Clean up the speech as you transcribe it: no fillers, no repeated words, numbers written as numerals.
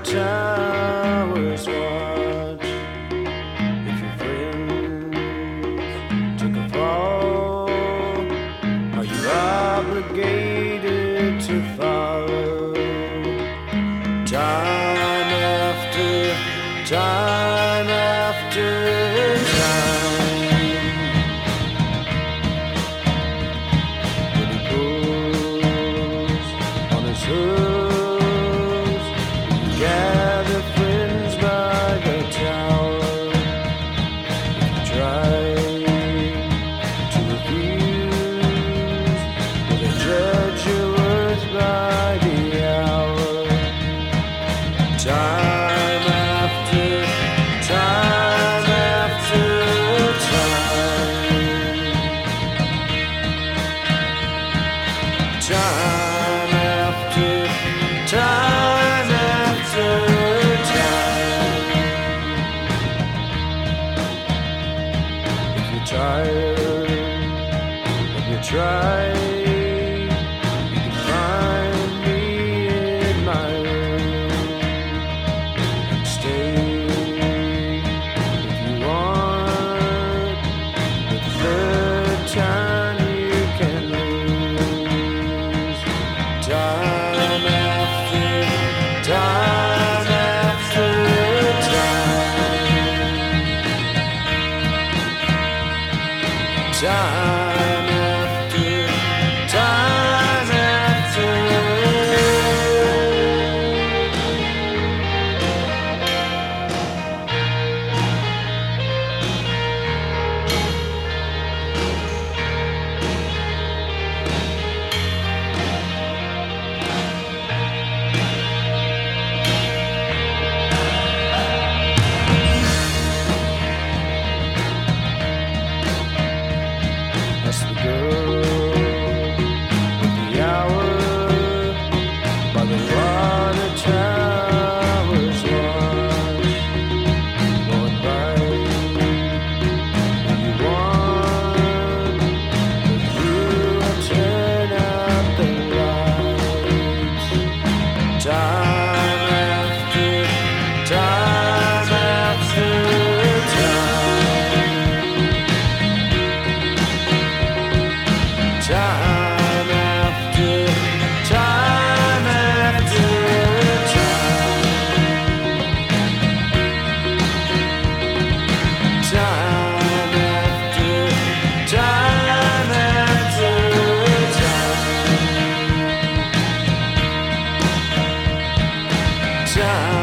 towers watch. If your friends took a fall, are you obligated to follow? Time after time after time, when he pulls on his hooves, gather friends by the tower. If you try to refuse, will they judge your worth by the hour? Time after time after time, time after time after time. If you're tired of your try, you can find me in my room and stay if you want. The third time you can lose. Time after time after time, time after time after. That's the girl with the hour by the water towers watch, going by when you want, but you will turn out the lights. Time after time after time, time after time after time, time after time after time, time.